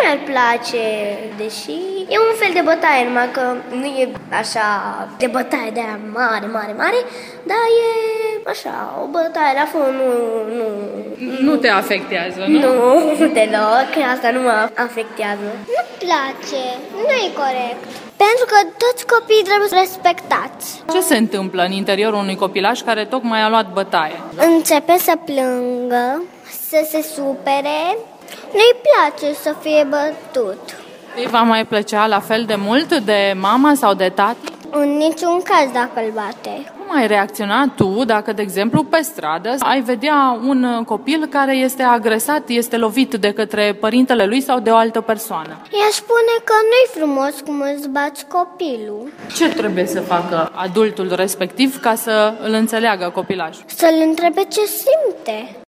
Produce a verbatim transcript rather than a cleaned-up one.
mi-ar place, deși e un fel de bătaie, numai că nu e așa de bătaie de aia mare, mare, mare, dar e așa, o bătaie la fond, nu... Nu, nu te afectează, nu? Nu, deloc, asta nu mă afectează. Nu-mi place, nu e corect. Pentru că toți copiii trebuie respectați. Ce se întâmplă în interiorul unui copilaș care tocmai a luat bătaie? Începe să plângă, să se supere, nu-i place să fie bătut. Îi va mai plăcea la fel de mult de mama sau de tati? În niciun caz dacă îl bate. Cum ai reacționa tu dacă, de exemplu, pe stradă ai vedea un copil care este agresat, este lovit de către părintele lui sau de o altă persoană? I-aș spune că nu-i frumos cum îți bați copilul. Ce trebuie să facă adultul respectiv ca să îl înțeleagă copilașul? Să-l întrebe ce simte.